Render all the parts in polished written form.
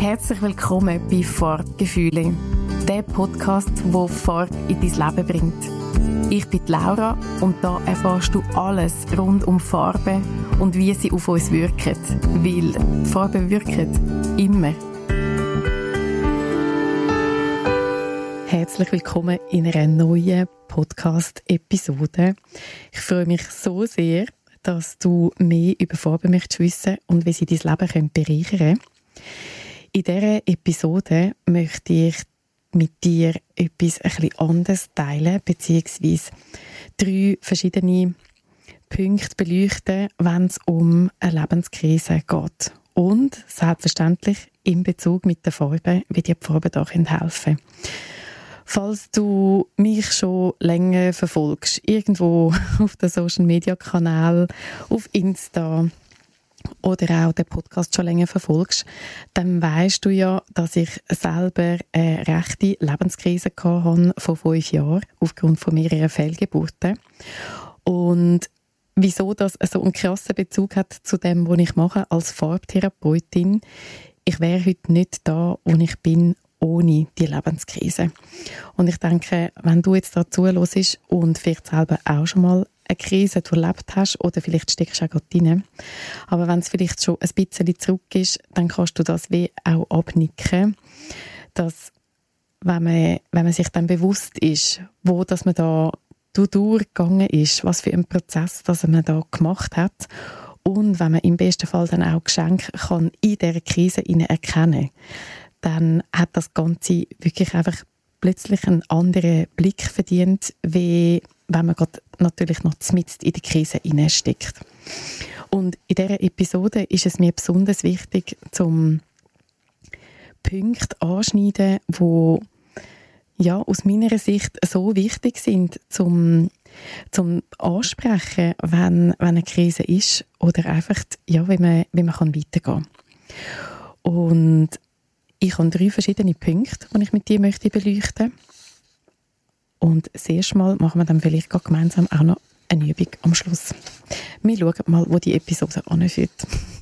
Herzlich willkommen bei Farbgefühle, der Podcast, der Farbe in dein Leben bringt. Ich bin Laura und da erfährst du alles rund um Farben und wie sie auf uns wirken, weil Farben wirken immer. Herzlich willkommen in einer neuen Podcast-Episode. Ich freue mich so sehr, dass du mehr über Farben möchtest wissen und wie sie dein Leben bereichern können. In dieser Episode möchte ich mit dir etwas ein bisschen anderes teilen, beziehungsweise 3 verschiedene Punkte beleuchten, wenn es um eine Lebenskrise geht. Und selbstverständlich in Bezug mit den Farben, wie die Farben da helfen können. Falls du mich schon länger verfolgst, irgendwo auf den Social-Media-Kanälen, auf Insta oder auch den Podcast schon länger verfolgst, dann weisst du ja, dass ich selber eine rechte Lebenskrise hatte von 5 Jahren aufgrund von mehrerer Fehlgeburten. Und wieso das so einen krassen Bezug hat zu dem, was ich mache als Farbtherapeutin, ich wäre heute nicht da, wo ich bin, ohne die Lebenskrise. Und ich denke, wenn du jetzt da zuhörst und vielleicht selber auch schon mal eine Krise durchlebt hast oder vielleicht steckst du auch gerade drin, aber wenn es vielleicht schon ein bisschen zurück ist, dann kannst du das wie auch abnicken, dass wenn man sich dann bewusst ist, wo dass man da durchgegangen ist, was für ein Prozess das man da gemacht hat und wenn man im besten Fall dann auch Geschenke kann in dieser Krise erkennen, dann hat das Ganze wirklich einfach plötzlich einen anderen Blick verdient, wie wenn man gerade natürlich noch mitten in die Krise steckt. Und in dieser Episode ist es mir besonders wichtig, zum Punkte anschneiden, die ja, aus meiner Sicht so wichtig sind, zum Ansprechen, wenn eine Krise ist oder einfach, ja, wie man weitergehen kann. Und ich habe 3 verschiedene Punkte, die ich mit dir möchte beleuchten. Und das erste Mal machen wir dann vielleicht gemeinsam auch noch eine Übung am Schluss. Wir schauen mal, wo die Episode anführt.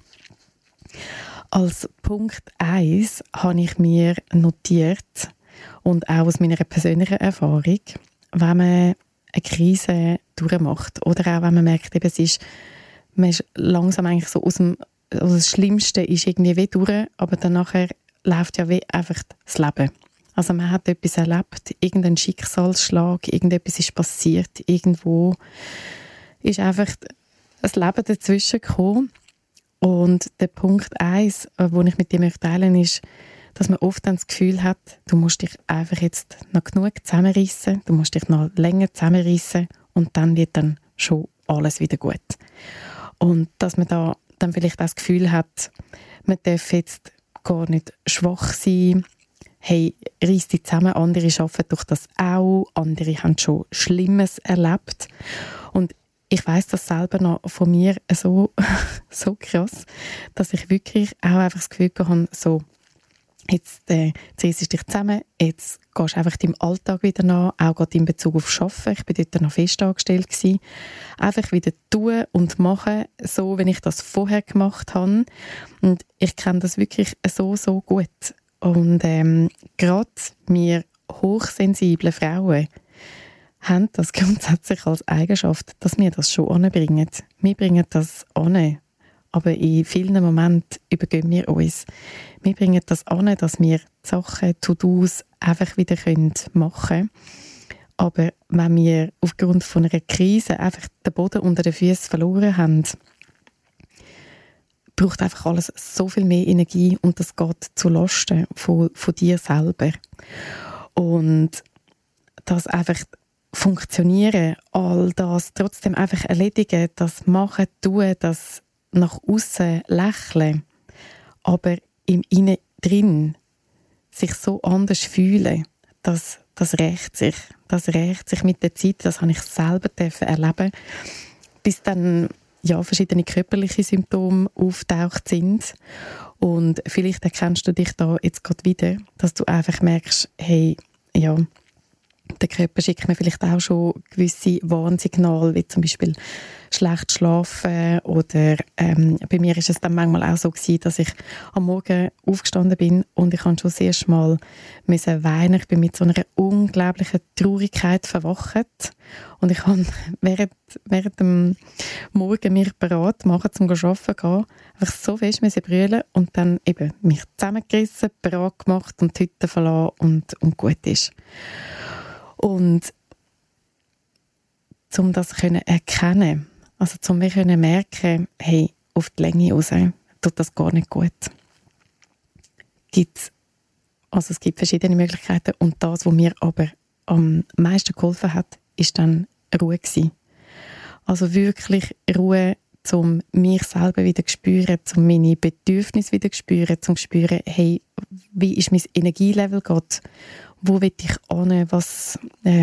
Als Punkt 1 habe ich mir notiert, und auch aus meiner persönlichen Erfahrung, wenn man eine Krise durchmacht oder auch wenn man merkt, eben, man ist langsam eigentlich so also das Schlimmste ist irgendwie wie durch, aber dann nachher läuft ja wie einfach das Leben. Also man hat etwas erlebt, irgendein Schicksalsschlag, irgendetwas ist passiert, irgendwo ist einfach das Leben dazwischen gekommen. Und der Punkt 1, den ich mit dir teilen möchte, ist, dass man oft dann das Gefühl hat, du musst dich einfach jetzt noch genug zusammenreissen, du musst dich noch länger zusammenreissen und dann wird dann schon alles wieder gut. Und dass man da dann vielleicht auch das Gefühl hat, man darf jetzt gar nicht schwach sein, hey, reiss dich zusammen, andere schaffen durch das auch, andere haben schon Schlimmes erlebt. Und ich weiss das selber noch von mir so krass, dass ich wirklich auch einfach das Gefühl habe, so, jetzt ziehst du dich zusammen, jetzt gehst du einfach deinem Alltag wieder nach, auch gerade in Bezug auf Arbeiten. Ich war dort noch fest angestellt gewesen. Einfach wieder tun und machen, so wie ich das vorher gemacht habe. Und ich kenne das wirklich so gut. Und gerade wir hochsensiblen Frauen haben das grundsätzlich als Eigenschaft, dass wir das schon anbringen. Wir bringen das an. Aber in vielen Momenten übergehen wir uns. Wir bringen das an, dass wir die Sachen, To-Dos einfach wieder machen können. Aber wenn wir aufgrund von einer Krise einfach den Boden unter den Füßen verloren haben, braucht einfach alles so viel mehr Energie und das geht zu Lasten von dir selber. Und das einfach funktionieren, all das trotzdem einfach erledigen, das machen, tun, das nach außen lächeln, aber im Innen drin sich so anders fühlen, das rächt sich. Das rächt sich mit der Zeit, das habe ich selber erleben, bis dann ja, verschiedene körperliche Symptome auftaucht sind. Und vielleicht erkennst du dich da jetzt gerade wieder, dass du einfach merkst, hey, ja, Der Körper schickt mir vielleicht auch schon gewisse Warnsignale, wie zum Beispiel schlecht schlafen oder bei mir ist es dann manchmal auch so gewesen, dass ich am Morgen aufgestanden bin und ich habe schon das erste Mal müssen weinen. Ich bin mit so einer unglaublichen Traurigkeit verwacht und ich habe während dem Morgen mich bereit machen, zum arbeiten zu gehen, einfach so fest müssen brüllen und dann eben mich zusammengerissen, bereit gemacht und die Hütte verlassen und gut ist. Und um das zu erkennen, also um mir zu merken, hey, auf die Länge raus tut das gar nicht gut. Es gibt verschiedene Möglichkeiten und das, was mir aber am meisten geholfen hat, ist dann Ruhe gewesen. Also wirklich Ruhe, um mich selber wieder zu spüren, um meine Bedürfnisse wieder zu spüren, um zu spüren, hey, wie ist mein Energielevel gerade? Wo will ich hin? Was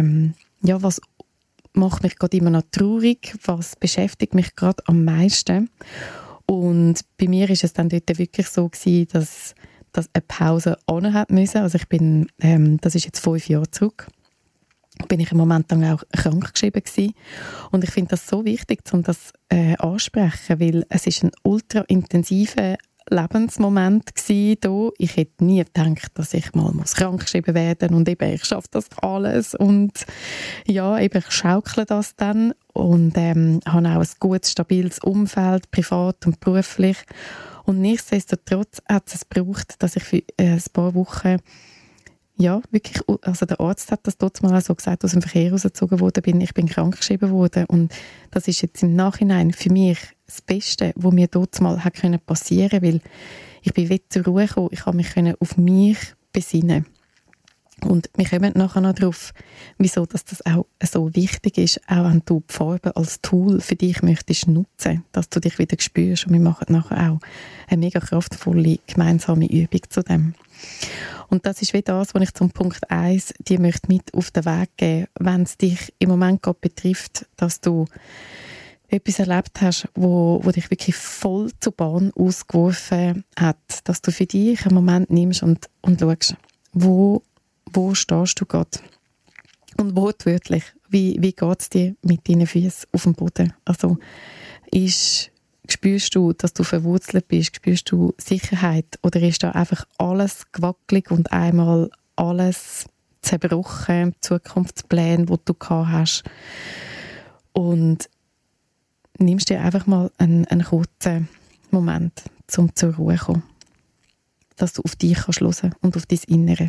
macht mich gerade immer noch traurig? Was beschäftigt mich gerade am meisten? Und bei mir ist es dann dort wirklich so gewesen, dass eine Pause anhaben musste. Also ich bin, das ist jetzt 5 Jahre zurück, bin ich im Moment lang auch krank geschrieben gewesen. Und ich finde das so wichtig, um das ansprechen, weil es ist ein ultra intensiver Lebensmoment gsi. Ich hätte nie gedacht, dass ich mal krankgeschrieben werden muss und eben, ich schaffe das alles und ja, eben, ich schaukle das dann und habe auch ein gutes, stabiles Umfeld, privat und beruflich. Und nichtsdestotrotz hat es gebraucht, dass ich für ein paar Wochen wirklich, also der Arzt hat das dort mal so gesagt, aus dem Verkehr rausgezogen worden bin, ich bin krankgeschrieben worden und das ist jetzt im Nachhinein für mich das Beste, was mir dort mal passieren konnte, weil ich bin wieder zur Ruhe gekommen, ich konnte mich auf mich besinnen. Und wir kommen nachher noch darauf, wieso dass das auch so wichtig ist, auch wenn du die Farbe als Tool für dich möchtest nutzen, dass du dich wieder spürst. Und wir machen nachher auch eine mega kraftvolle gemeinsame Übung zu dem. Und das ist wie das, was ich zum Punkt 1 dir möchte mit auf den Weg geben, wenn es dich im Moment gerade betrifft, dass du etwas erlebt hast, wo dich wirklich voll zur Bahn ausgeworfen hat, dass du für dich einen Moment nimmst und schaust, wo stehst du gerade? Und wortwörtlich, wie geht es dir mit deinen Füßen auf dem Boden? Also spürst du, dass du verwurzelt bist? Spürst du Sicherheit? Oder ist da einfach alles gewackelig und einmal alles zerbrochen, Zukunftspläne, die du gehabt hast? Und nimmst dir einfach mal einen kurzen Moment, um zur Ruhe zu kommen. Dass du auf dich hören kannst und auf dein Innere.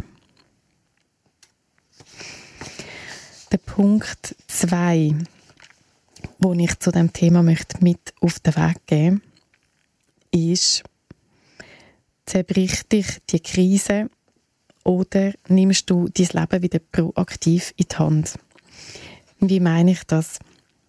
Der Punkt 2, wo ich zu diesem Thema möchte mit auf den Weg geben möchte, ist, zerbricht dich die Krise oder nimmst du dein Leben wieder proaktiv in die Hand? Wie meine ich das?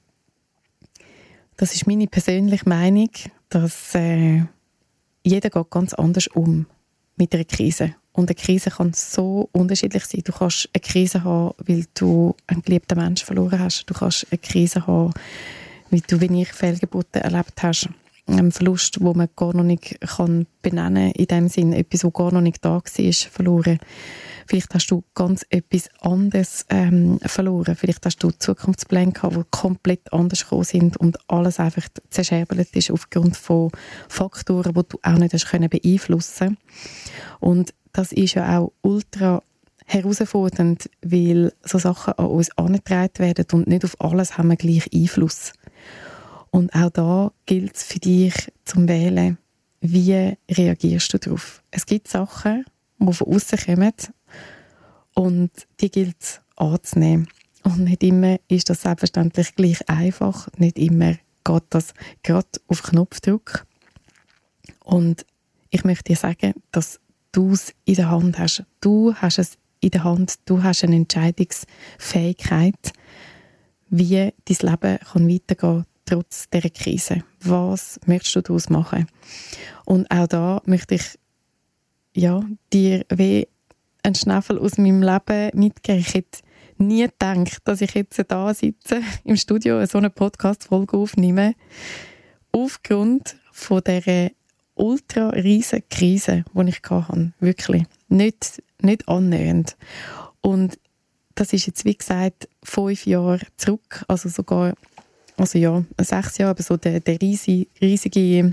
Das ist meine persönliche Meinung, dass jeder geht ganz anders um mit einer Krise. Und eine Krise kann so unterschiedlich sein. Du kannst eine Krise haben, weil du einen geliebten Menschen verloren hast. Du kannst eine Krise haben, weil du, wie ich, Fehlgeburten erlebt hast. Einen Verlust, den man gar noch nicht benennen kann, in dem Sinn, etwas, das gar noch nicht da war, verloren. Vielleicht hast du ganz etwas anderes verloren. Vielleicht hast du Zukunftspläne gehabt, die komplett anders gekommen sind und alles einfach zerscherbelt ist aufgrund von Faktoren, die du auch nicht hast beeinflussen konntest. Und das ist ja auch ultra herausfordernd, weil so Sachen an uns herangetragen werden und nicht auf alles haben wir gleich Einfluss. Und auch da gilt es für dich zum Wählen, wie reagierst du darauf. Es gibt Sachen, die von außen kommen und die gilt es anzunehmen. Und nicht immer ist das selbstverständlich gleich einfach, nicht immer geht das gerade auf Knopfdruck. Und ich möchte dir sagen, dass du es in der Hand hast. Du hast es in der Hand, du hast eine Entscheidungsfähigkeit, wie dein Leben kann weitergehen trotz dieser Krise. Was möchtest du daraus machen? Und auch da möchte ich dir wie einen Schnaffel aus meinem Leben mitgeben. Ich hätte nie gedacht, dass ich jetzt da sitze, im Studio so eine Podcast-Folge aufnehme, aufgrund von dieser ultra riesen Krise, die ich hatte. Wirklich. Nicht annähernd. Und das ist jetzt, wie gesagt, 5 Jahre zurück, also sogar, also ja, 6 Jahre, aber so der riesige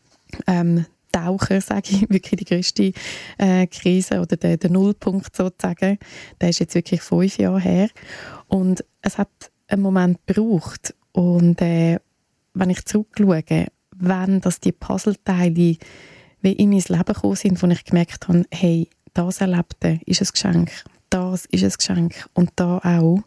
Taucher, sage ich, wirklich die grösste Krise oder der Nullpunkt sozusagen, der ist jetzt wirklich 5 Jahre her. Und es hat einen Moment gebraucht. Und wenn ich zurückschaue, wenn das die Puzzleteile wie in mein Leben gekommen sind, wo ich gemerkt habe, hey, das Erlebte ist ein Geschenk, das ist ein Geschenk und da auch,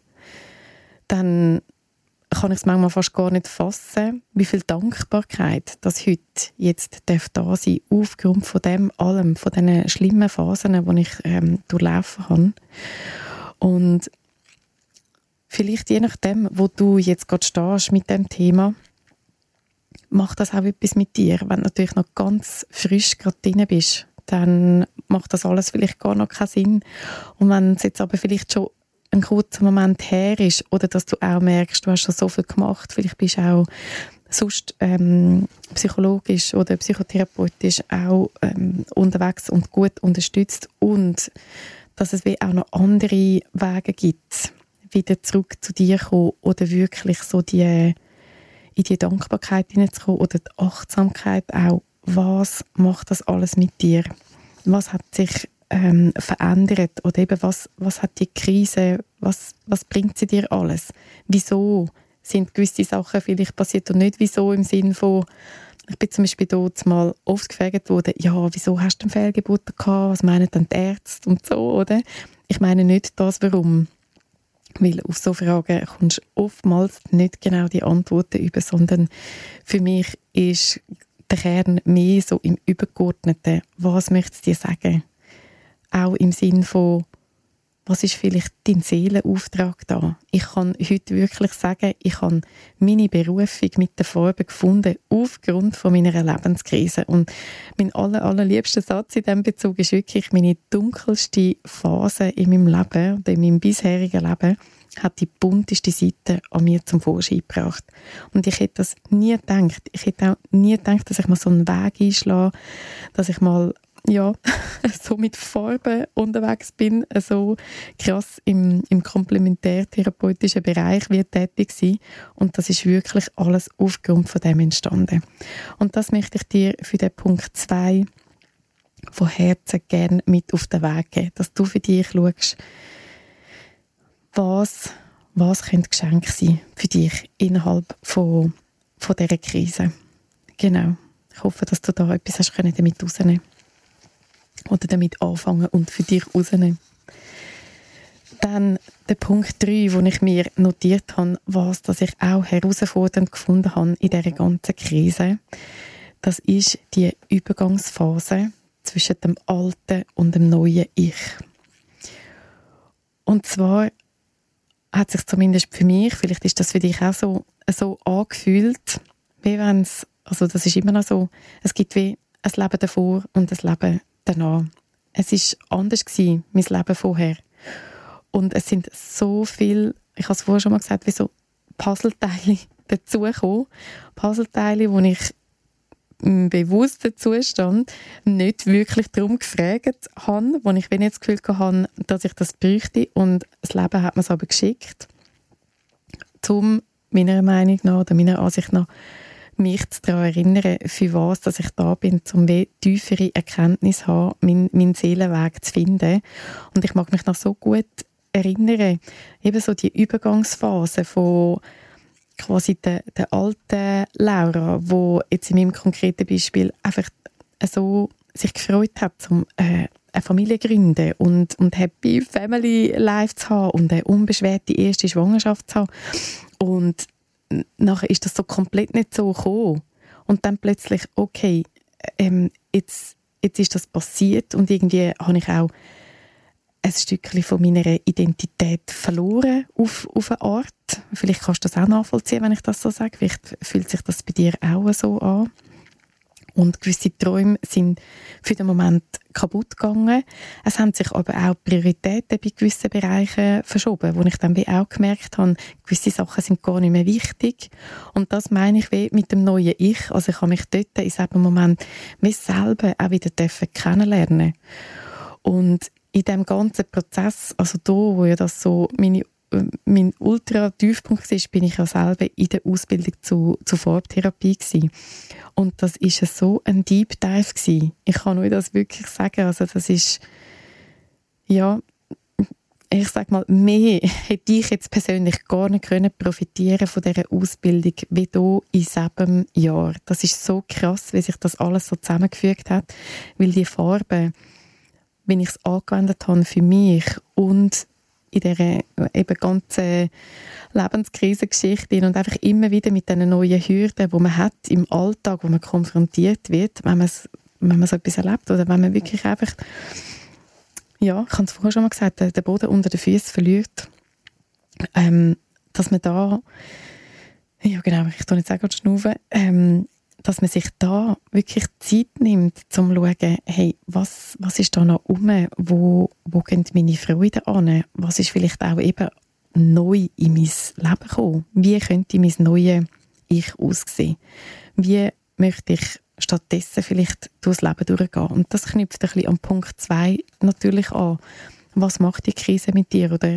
dann kann ich es manchmal fast gar nicht fassen, wie viel Dankbarkeit das heute jetzt da sein darf, aufgrund von dem allem, von diesen schlimmen Phasen, die ich durchlaufen habe. Und vielleicht je nachdem, wo du jetzt gerade stehst mit dem Thema, macht das auch etwas mit dir. Wenn du natürlich noch ganz frisch gerade drin bist, dann macht das alles vielleicht gar noch keinen Sinn. Und wenn es jetzt aber vielleicht schon ein kurzer Moment her ist oder dass du auch merkst, du hast schon so viel gemacht, vielleicht bist du auch sonst psychologisch oder psychotherapeutisch auch unterwegs und gut unterstützt und dass es wie auch noch andere Wege gibt, wieder zurück zu dir kommen oder wirklich so in die Dankbarkeit hineinzukommen oder die Achtsamkeit auch. Was macht das alles mit dir? Was hat sich verändert? Oder eben was hat die Krise, was bringt sie dir alles? Wieso sind gewisse Sachen vielleicht passiert und nicht wieso im Sinn von, ich bin zum Beispiel dort mal oft gefragt worden, ja, wieso hast du eine Fehlgeburt gehabt? Was meinen dann die Ärzte und so, oder? Ich meine nicht das, warum. Weil auf so Fragen kommst du oftmals nicht genau die Antworten über, sondern für mich ist der Kern mehr so im Übergeordneten. Was möchte es dir sagen? Auch im Sinn von, was ist vielleicht dein Seelenauftrag da? Ich kann heute wirklich sagen, ich habe meine Berufung mit der Farbe gefunden aufgrund von meiner Lebenskrise. Und mein allerliebster Satz in diesem Bezug ist wirklich, meine dunkelste Phase in meinem Leben, oder in meinem bisherigen Leben, hat die bunteste Seite an mir zum Vorschein gebracht. Und ich hätte das nie gedacht. Ich hätte auch nie gedacht, dass ich mal so einen Weg einschlage, dass ich mal so mit Farben unterwegs bin, so krass im komplementärtherapeutischen Bereich wie tätig sein. Und das ist wirklich alles aufgrund von dem entstanden. Und das möchte ich dir für den Punkt 2 von Herzen gerne mit auf den Weg geben, dass du für dich schaust, was könnte Geschenk sein für dich innerhalb von dieser Krise. Genau. Ich hoffe, dass du da etwas hast damit rausnehmen oder damit anfangen und für dich rausnehmen. Dann der Punkt 3, den ich mir notiert habe, was ich auch herausfordernd gefunden habe in dieser ganzen Krise, das ist die Übergangsphase zwischen dem alten und dem neuen Ich. Und zwar hat sich zumindest für mich, vielleicht ist das für dich auch so angefühlt, wie wenn es, also das ist immer noch so, es gibt wie ein Leben davor und ein Leben danach. Es war anders gewesen, mein Leben vorher. Und es sind so viele, ich habe es vorher schon mal gesagt, wie so Puzzleteile dazugekommen. Puzzleteile, wo ich im bewussten Zustand nicht wirklich darum gefragt habe, wo ich jetzt das Gefühl hatte, dass ich das bräuchte. Und das Leben hat mir es aber geschickt, um meiner Meinung nach oder meiner Ansicht nach mich daran erinnern, für was dass ich da bin, um tiefere Erkenntnis zu haben, meinen Seelenweg zu finden. Und ich mag mich noch so gut erinnern, eben so die Übergangsphase von quasi der alten Laura, wo jetzt in meinem konkreten Beispiel einfach so sich gefreut hat, eine Familie zu gründen und Happy Family Life zu haben und eine unbeschwerte erste Schwangerschaft zu haben. Und nachher ist das so komplett nicht so gekommen. Und dann plötzlich, okay, jetzt ist das passiert und irgendwie habe ich auch ein Stückchen von meiner Identität verloren auf eine Art. Vielleicht kannst du das auch nachvollziehen, wenn ich das so sage. Vielleicht fühlt sich das bei dir auch so an. Und gewisse Träume sind für den Moment kaputt gegangen. Es haben sich aber auch Prioritäten bei gewissen Bereichen verschoben, wo ich dann wie auch gemerkt habe, gewisse Sachen sind gar nicht mehr wichtig. Und das meine ich wie mit dem neuen Ich. Also ich habe mich dort in diesem Moment mich selber auch wieder kennenlernen. Und in diesem ganzen Prozess, also da, wo ja das so mein Ultra-Tiefpunkt war, bin ich ja selber in der Ausbildung zur Farbtherapie gewesen. Und das war so ein Deep Dive gewesen. Ich kann nur das wirklich sagen. Also das ist, ja, ich sage mal, mehr hätte ich jetzt persönlich gar nicht können profitieren von dieser Ausbildung wie hier in 7 Jahren. Das ist so krass, wie sich das alles so zusammengefügt hat, weil die Farben, wenn ich es angewendet habe für mich und in dieser eben ganzen Lebenskrisengeschichte und einfach immer wieder mit diesen neuen Hürden, die man hat im Alltag, wo man konfrontiert wird, wenn man so etwas erlebt oder wenn man wirklich einfach, ja, ich habe es vorher schon mal gesagt, den Boden unter den Füßen verliert, dass man da, ja genau, ich tue jetzt auch gerade schnaufen, dass man sich da wirklich Zeit nimmt, um zu schauen, hey, was ist da noch rum? Wo gehen meine Freude an? Was ist vielleicht auch eben neu in mein Leben gekommen? Wie könnte mein neues Ich aussehen? Wie möchte ich stattdessen vielleicht durchs Leben durchgehen? Und das knüpft ein bisschen an Punkt 2 natürlich an. Was macht die Krise mit dir? Oder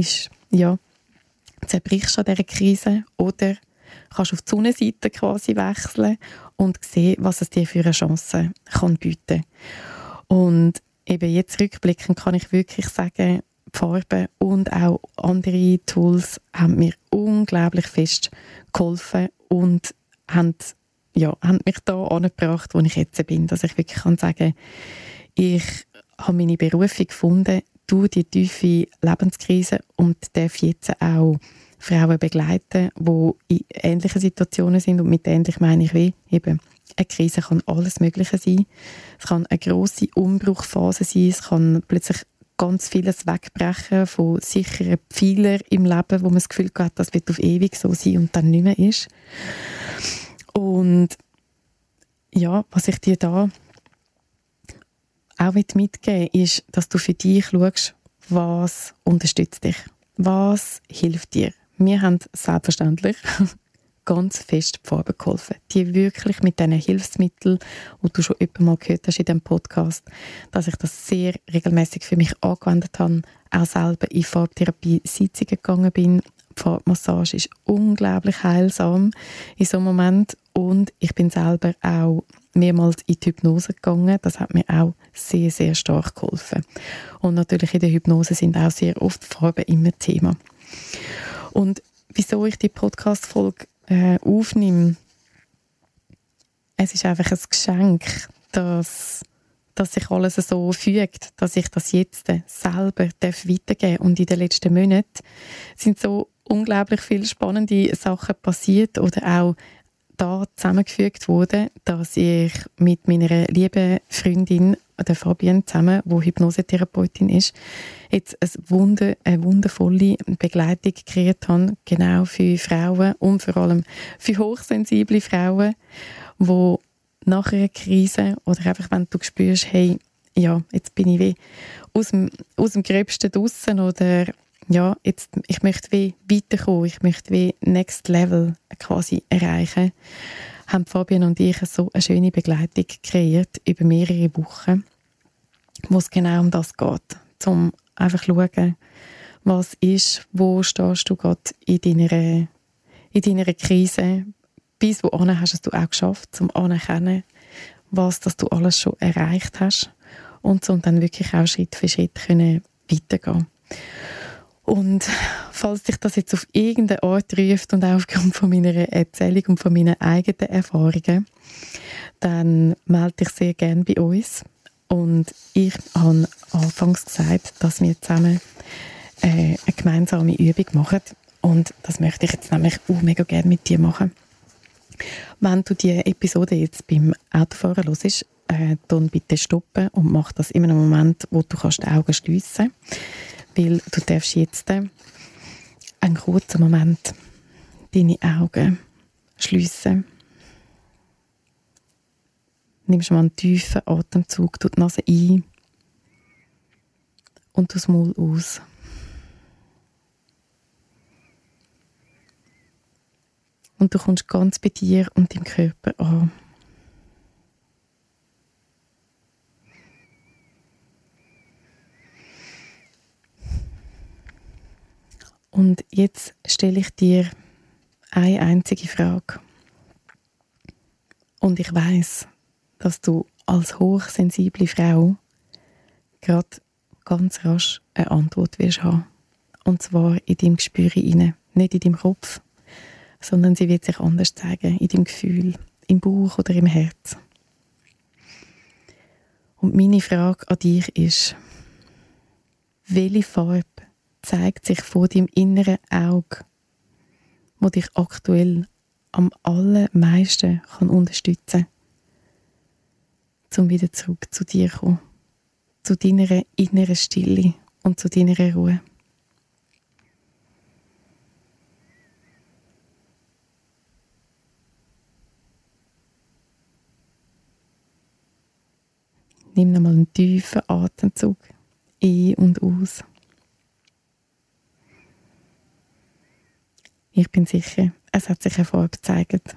zerbrichst du an dieser Krise? Oder kannst du auf die Sonnenseite quasi wechseln und sehen, was es dir für eine Chance kann bieten. Und eben jetzt rückblickend kann ich wirklich sagen, die Farben und auch andere Tools haben mir unglaublich fest geholfen und haben mich da angebracht, wo ich jetzt bin. Dass ich wirklich kann sagen, ich habe meine Berufung gefunden durch die tiefe Lebenskrise und darf jetzt auch Frauen begleiten, die in ähnlichen Situationen sind. Und mit ähnlich meine ich wie eben, eine Krise kann alles Mögliche sein. Es kann eine grosse Umbruchphase sein. Es kann plötzlich ganz vieles wegbrechen von sicheren Pfeilern im Leben, wo man das Gefühl hat, das wird auf ewig so sein und dann nicht mehr ist. Und ja, was ich dir da auch mitgeben will, ist, dass du für dich schaust, was unterstützt dich, was hilft dir. Wir haben selbstverständlich ganz fest die Farben geholfen. Die wirklich mit diesen Hilfsmitteln, die du schon öfter mal gehört hast in diesem Podcast, dass ich das sehr regelmäßig für mich angewendet habe, auch selber in Farbtherapie-Sitzungen gegangen bin. Die Farbmassage ist unglaublich heilsam in so einem Moment und ich bin selber auch mehrmals in die Hypnose gegangen. Das hat mir auch sehr, sehr stark geholfen. Und natürlich in der Hypnose sind auch sehr oft Farben immer Thema. Und wieso ich die Podcast-Folge aufnehme, es ist einfach ein Geschenk, dass sich alles so fügt, dass ich das jetzt selber weitergeben darf. Und in den letzten Monaten sind so unglaublich viele spannende Sachen passiert oder auch da zusammengefügt worden, dass ich mit meiner lieben Freundin, der Fabienne, zusammen, die Hypnosetherapeutin ist, jetzt eine wundervolle Begleitung kreiert habe, genau für Frauen und vor allem für hochsensible Frauen, die nach einer Krise oder einfach, wenn du spürst, hey, ja, jetzt bin ich wie aus dem Gröbsten draussen oder ja, jetzt, ich möchte wie weiterkommen, ich möchte wie Next Level quasi erreichen, haben Fabian und ich so eine schöne Begleitung kreiert über mehrere Wochen, wo es genau um das geht, um einfach zu schauen, was ist, wo stehst du gerade in deiner Krise, bis wohin hast du auch geschafft, um anerkennen, was dass du alles schon erreicht hast und um dann wirklich auch Schritt für Schritt können weitergehen. Und falls dich das jetzt auf irgendeine Art ruft und auch aufgrund von meiner Erzählung und von meinen eigenen Erfahrungen, dann melde dich sehr gerne bei uns. Und ich habe anfangs gesagt, dass wir zusammen eine gemeinsame Übung machen. Und das möchte ich jetzt nämlich auch mega gerne mit dir machen. Wenn du die Episode jetzt beim Autofahren hörst, dann bitte stoppen und mach das in einem Moment, wo du die Augen schliessen kannst. Weil du darfst jetzt einen kurzen Moment deine Augen schliessen. Nimmst mal einen tiefen Atemzug durch die Nase ein und durch das Maul aus. Und du kommst ganz bei dir und deinem Körper an. Und jetzt stelle ich dir eine einzige Frage. Und ich weiss, dass du als hochsensible Frau gerade ganz rasch eine Antwort wirst haben. Und zwar in deinem Gespür hinein, nicht in deinem Kopf, sondern sie wird sich anders zeigen, in deinem Gefühl, im Bauch oder im Herz. Und meine Frage an dich ist, welche Farbe zeigt sich vor deinem inneren Auge, wo dich aktuell am allermeisten unterstützen kann, um wieder zurück zu dir zu kommen, zu deiner inneren Stille und zu deiner Ruhe. Nimm nochmal einen tiefen Atemzug ein und aus. Ich bin sicher, es hat sich eine Farbe gezeigt.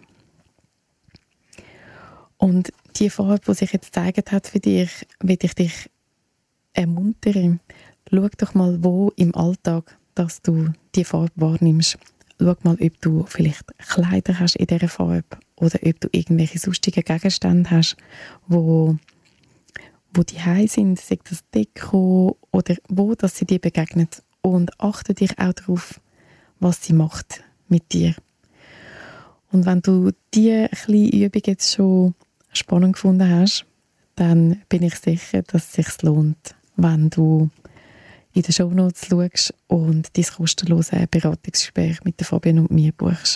Und die Farbe, die sich jetzt gezeigt hat für dich, will ich dich ermuntern. Schau doch mal, wo im Alltag, dass du die Farbe wahrnimmst. Schau mal, ob du vielleicht Kleider hast in dieser Farbe oder ob du irgendwelche sonstigen Gegenstände hast, wo die heim sind, sei das Deko oder wo dass sie dir begegnet. Und achte dich auch darauf, was sie macht mit dir. Und wenn du diese kleine Übung jetzt schon spannend gefunden hast, dann bin ich sicher, dass es sich lohnt, wenn du in den Shownotes schaust und dein kostenlose Beratungsgespräch mit der Fabian und mir buchst.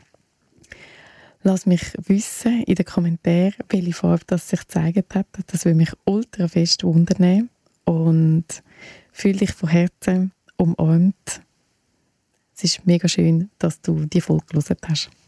Lass mich wissen in den Kommentaren, welche Farbe das sich gezeigt hat. Das würde mich ultra fest wundern. Und fühl dich von Herzen umarmt. Es ist mega schön, dass du die Folge gehört hast.